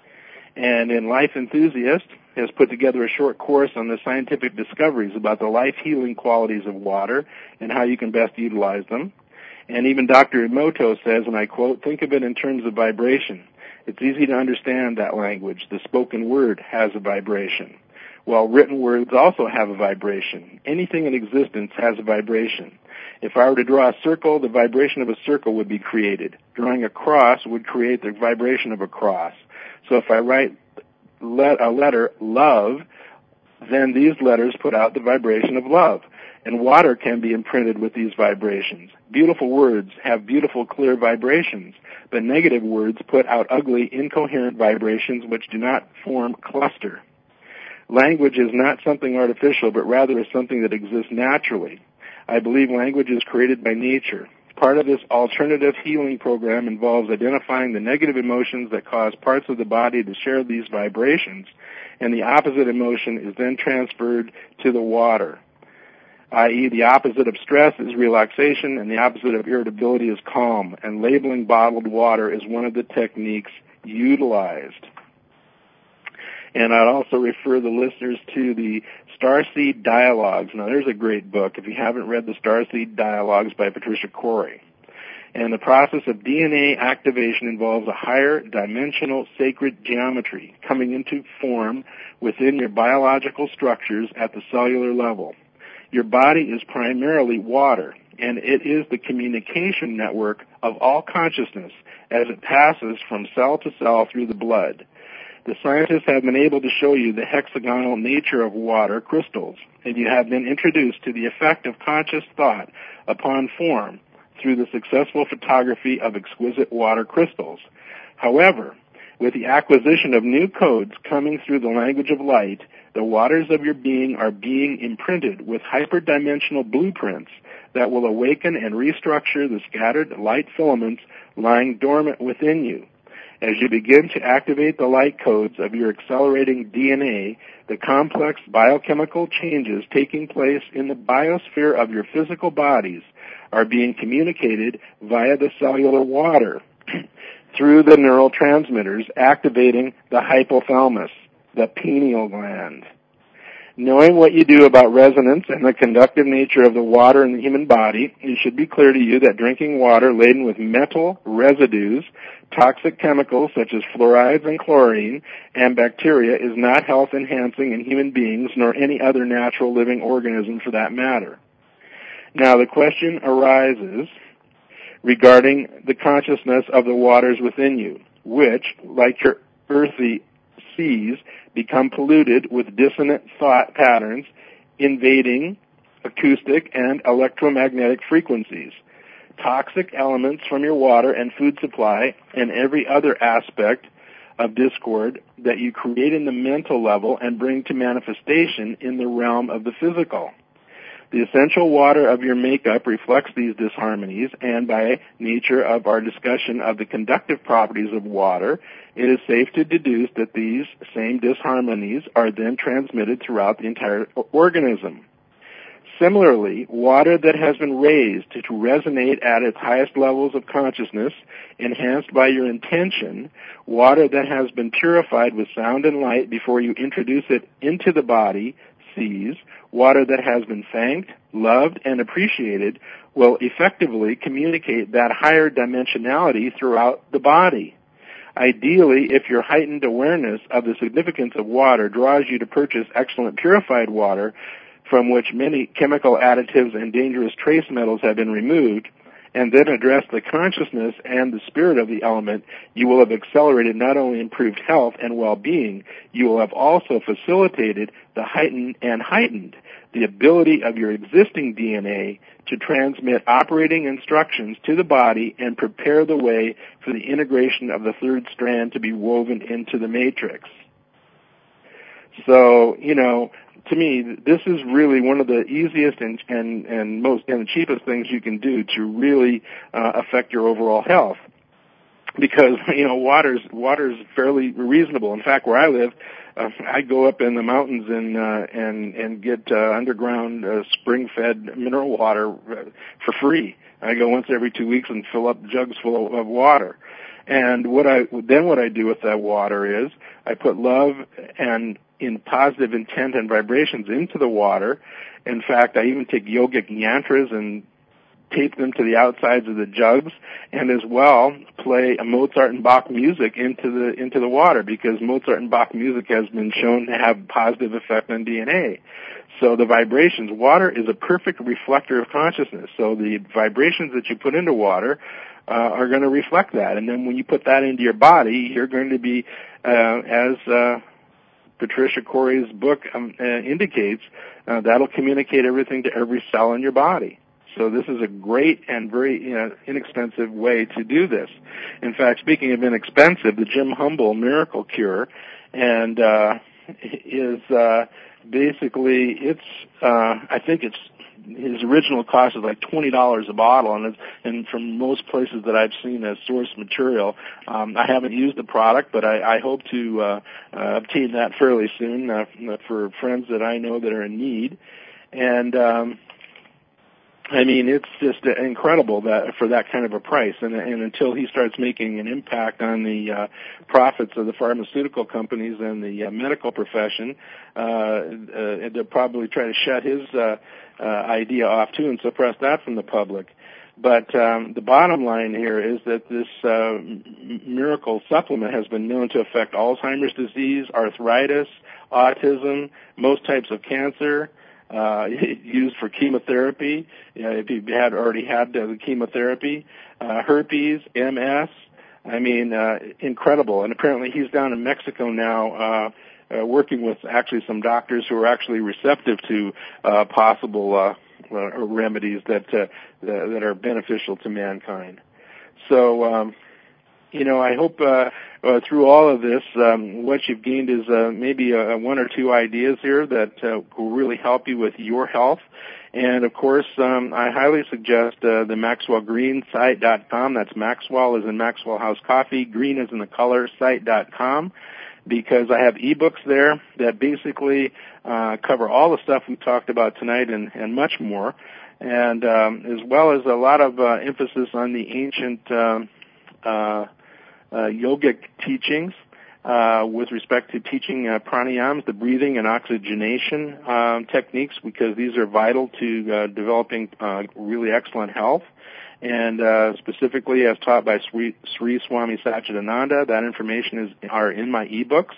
And in Life Enthusiast has put together a short course on the scientific discoveries about the life-healing qualities of water and how you can best utilize them. And even Doctor Emoto says, and I quote, "Think of it in terms of vibration. It's easy to understand that language. The spoken word has a vibration. Well, written words also have a vibration. Anything in existence has a vibration. If I were to draw a circle, the vibration of a circle would be created. Drawing a cross would create the vibration of a cross. So if I write a letter, love, then these letters put out the vibration of love. And water can be imprinted with these vibrations. Beautiful words have beautiful, clear vibrations, but negative words put out ugly, incoherent vibrations which do not form cluster. Language is not something artificial, but rather is something that exists naturally. I believe language is created by nature. Part of this alternative healing program involves identifying the negative emotions that cause parts of the body to share these vibrations, and the opposite emotion is then transferred to the water, that is the opposite of stress is relaxation, and the opposite of irritability is calm, and labeling bottled water is one of the techniques utilized. And I'd also refer the listeners to the Starseed Dialogues. Now, there's a great book if you haven't read the Starseed Dialogues by Patricia Corey. And the process of D N A activation involves a higher dimensional sacred geometry coming into form within your biological structures at the cellular level. Your body is primarily water, and it is the communication network of all consciousness as it passes from cell to cell through the blood. The scientists have been able to show you the hexagonal nature of water crystals, and you have been introduced to the effect of conscious thought upon form through the successful photography of exquisite water crystals. However, with the acquisition of new codes coming through the language of light, the waters of your being are being imprinted with hyperdimensional blueprints that will awaken and restructure the scattered light filaments lying dormant within you. As you begin to activate the light codes of your accelerating D N A, the complex biochemical changes taking place in the biosphere of your physical bodies are being communicated via the cellular water through the neurotransmitters activating the hypothalamus, the pineal gland. Knowing what you do about resonance and the conductive nature of the water in the human body, it should be clear to you that drinking water laden with metal residues, toxic chemicals such as fluorides and chlorine, and bacteria is not health-enhancing in human beings nor any other natural living organism for that matter. Now the question arises regarding the consciousness of the waters within you, which, like your earthy seas, become polluted with dissonant thought patterns invading acoustic and electromagnetic frequencies. Toxic elements from your water and food supply and every other aspect of discord that you create in the mental level and bring to manifestation in the realm of the physical. The essential water of your makeup reflects these disharmonies, and by nature of our discussion of the conductive properties of water, it is safe to deduce that these same disharmonies are then transmitted throughout the entire organism. Similarly, water that has been raised to resonate at its highest levels of consciousness, enhanced by your intention, water that has been purified with sound and light before you introduce it into the body, sees, water that has been thanked, loved, and appreciated will effectively communicate that higher dimensionality throughout the body. Ideally, if your heightened awareness of the significance of water draws you to purchase excellent purified water from which many chemical additives and dangerous trace metals have been removed, and then address the consciousness and the spirit of the element, you will have accelerated not only improved health and well-being, you will have also facilitated the heightened and heightened the ability of your existing D N A to transmit operating instructions to the body and prepare the way for the integration of the third strand to be woven into the matrix. So, you know, to me, this is really one of the easiest and, and, and most and the cheapest things you can do to really uh, affect your overall health. Because, you know, water's water's fairly reasonable. In fact, where I live, uh, I go up in the mountains and uh, and and get uh, underground uh, spring-fed mineral water for free. I go once every two weeks and fill up jugs full of, of water. And what I then what I do with that water is I put love and in positive intent and vibrations into the water. In fact, I even take yogic yantras and tape them to the outsides of the jugs, and as well play a Mozart and Bach music into the into the water, because Mozart and Bach music has been shown to have positive effect on D N A. So the vibrations, water is a perfect reflector of consciousness. So the vibrations that you put into water uh, are going to reflect that, and then when you put that into your body, you're going to be, uh, as uh, Patricia Corey's book um, uh, indicates, uh, that'll communicate everything to every cell in your body. So this is a great and very you know, inexpensive way to do this. In fact, speaking of inexpensive, the Jim Humble Miracle Cure, and uh, is uh, basically it's uh, I think it's his original cost is like twenty dollars a bottle, and it's, and from most places that I've seen as source material, um, I haven't used the product, but I, I hope to uh, uh, obtain that fairly soon uh, for friends that I know that are in need, and. Um, I mean, it's just incredible that for that kind of a price, and, and until he starts making an impact on the uh, profits of the pharmaceutical companies and the uh, medical profession, uh, uh, they'll probably try to shut his uh, uh, idea off too and suppress that from the public. But um, the bottom line here is that this uh, miracle supplement has been known to affect Alzheimer's disease, arthritis, autism, most types of cancer. Uh, used for chemotherapy, you know, if you had already had uh, the chemotherapy, uh, herpes, M S. I mean, uh, incredible. And apparently he's down in Mexico now, uh, uh, working with actually some doctors who are actually receptive to uh, possible uh, uh, remedies that uh, that are beneficial to mankind. So. Um, You know, I hope uh, uh, through all of this, um, what you've gained is uh, maybe uh, one or two ideas here that uh, will really help you with your health. And, of course, um, I highly suggest uh, the Maxwell Green site dot com. That's Maxwell as in Maxwell House Coffee, green as in the color, site dot com, because I have ebooks there that basically uh, cover all the stuff we talked about tonight and, and much more, and um, as well as a lot of uh, emphasis on the ancient um, uh, Uh, yogic teachings uh, with respect to teaching uh, pranayams, the breathing and oxygenation um, techniques, because these are vital to uh, developing uh, really excellent health. And uh, specifically, as taught by Sri, Sri Swami Satchidananda, that information is are in my ebooks.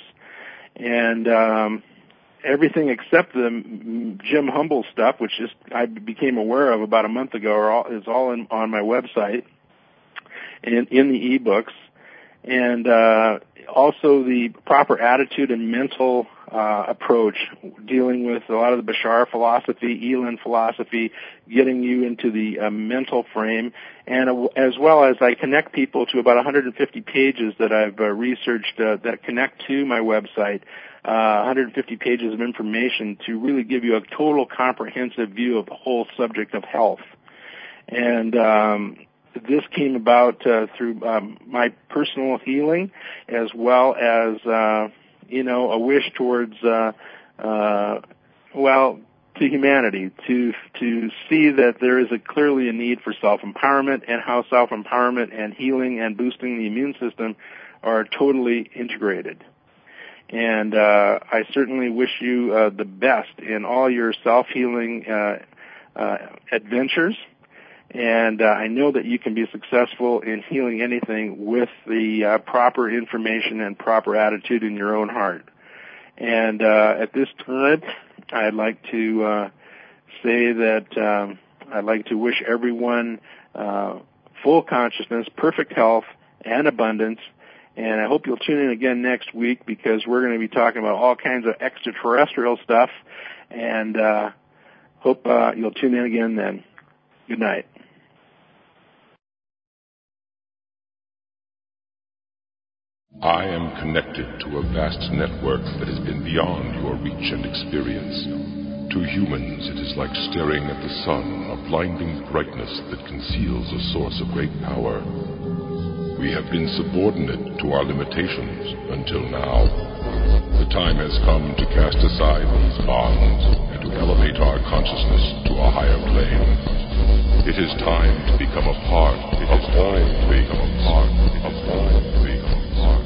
And um, everything except the Jim Humble stuff, which just I became aware of about a month ago, are all, is all in, on my website and in the ebooks. And uh, also the proper attitude and mental uh, approach, dealing with a lot of the Bashar philosophy, Elin philosophy, getting you into the uh, mental frame, and uh, as well as I connect people to about one hundred fifty pages that I've uh, researched uh, that connect to my website, uh, one hundred fifty pages of information to really give you a total comprehensive view of the whole subject of health. And um this came about uh, through um, my personal healing, as well as, uh, you know, a wish towards, uh, uh, well, to humanity, to to see that there is a clearly a need for self-empowerment, and how self-empowerment and healing and boosting the immune system are totally integrated. And uh, I certainly wish you uh, the best in all your self-healing uh, uh, adventures. And uh, I know that you can be successful in healing anything with the uh, proper information and proper attitude in your own heart. And uh, at this time, I'd like to uh, say that um, I'd like to wish everyone uh, full consciousness, perfect health, and abundance. And I hope you'll tune in again next week, because we're going to be talking about all kinds of extraterrestrial stuff. And uh, hope uh, you'll tune in again then. Good night. I am connected to a vast network that has been beyond your reach and experience. To humans, it is like staring at the sun, a blinding brightness that conceals a source of great power. We have been subordinate to our limitations until now. The time has come to cast aside these bonds and to elevate our consciousness to a higher plane. It is time to become a part it of all to become a part of all to become a part.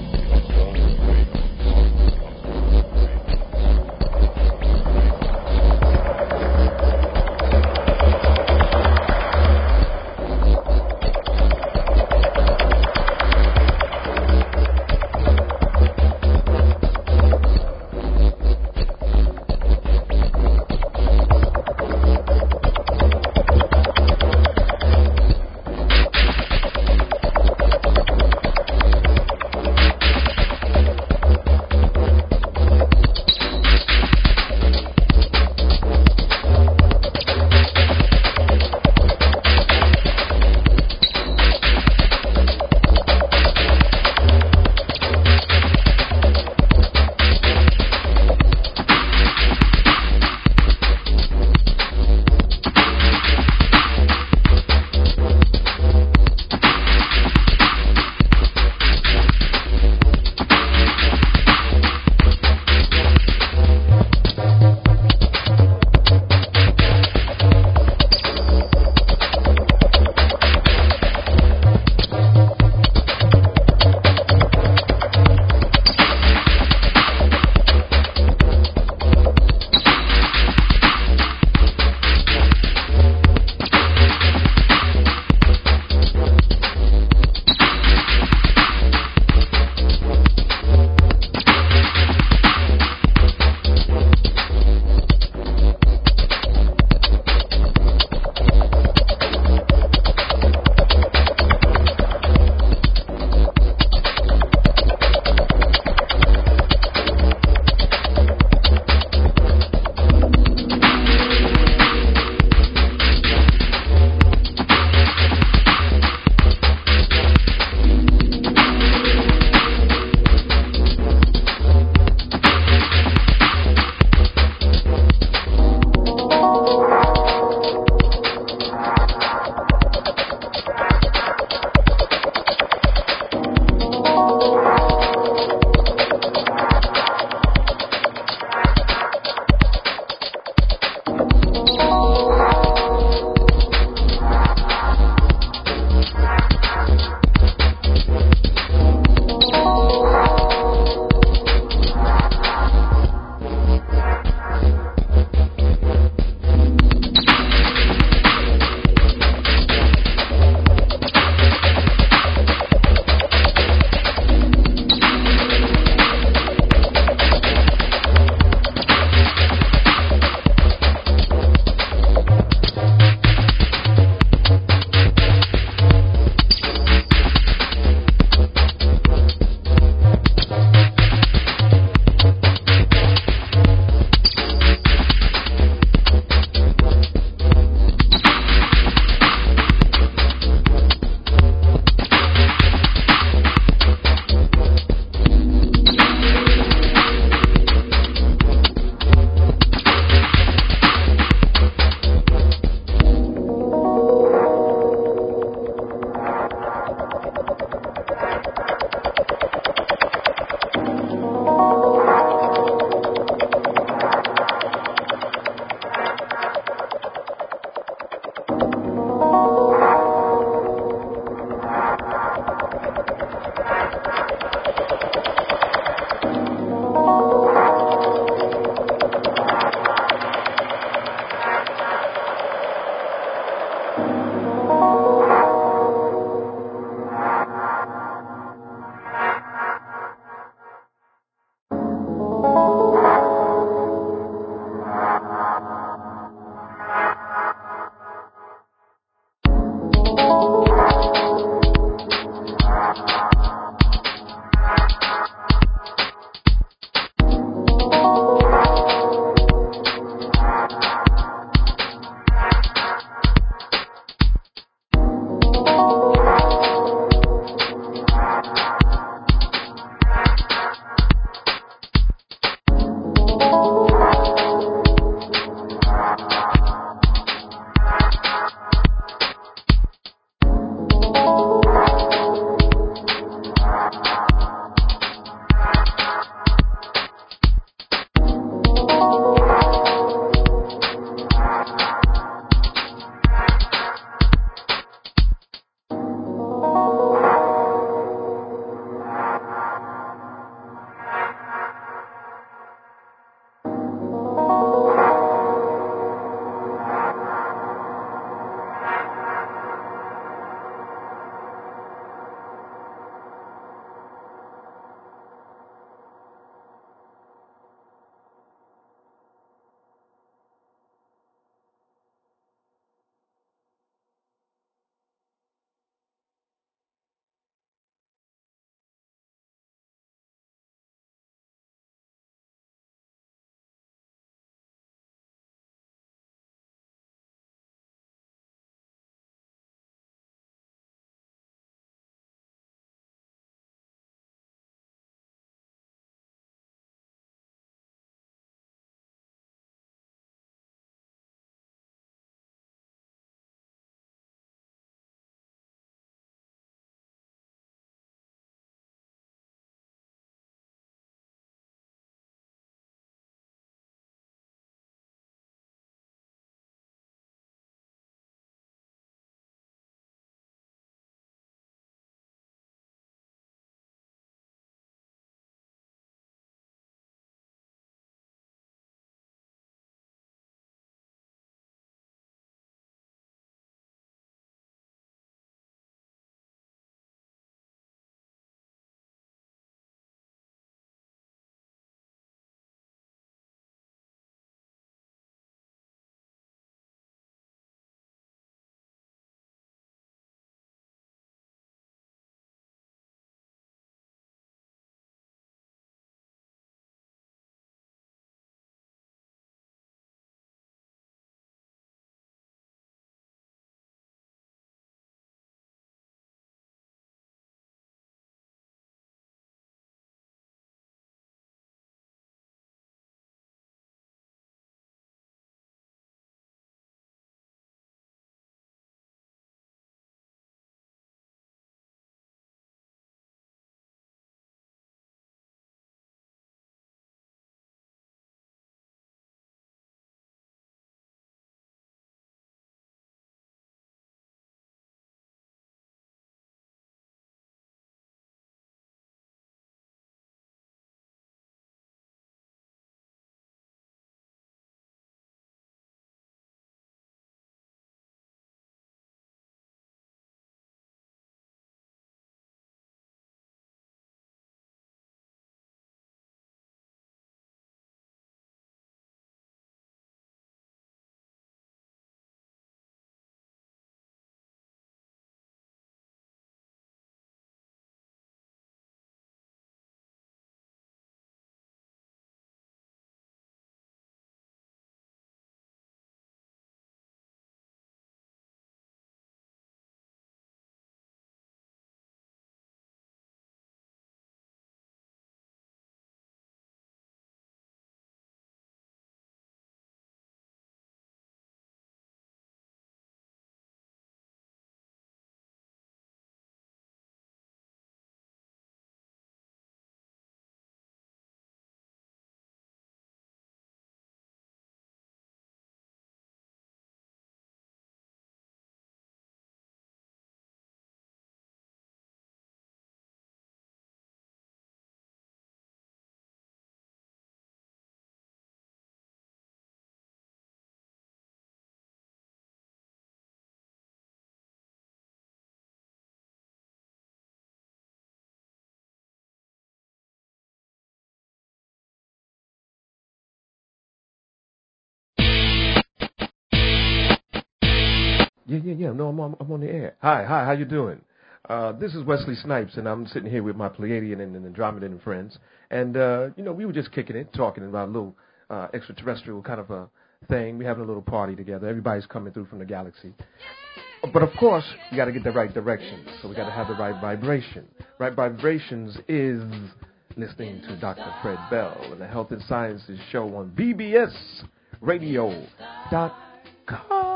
Yeah, yeah, yeah. No, I'm on, I'm on the air. Hi, hi, how you doing? Uh, this is Wesley Snipes, and I'm sitting here with my Pleiadian and, and Andromedan friends. And, uh, you know, we were just kicking it, talking about a little uh, extraterrestrial kind of a thing. We're having a little party together. Everybody's coming through from the galaxy. But, of course, you got to get the right direction. So we got to have the right vibration. Right vibrations is listening to Doctor Fred Bell and the Health and Sciences Show on B B S radio dot com.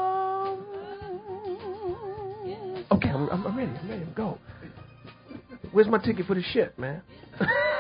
Okay, I'm, I'm ready. I'm ready to go. Where's my ticket for the ship, man?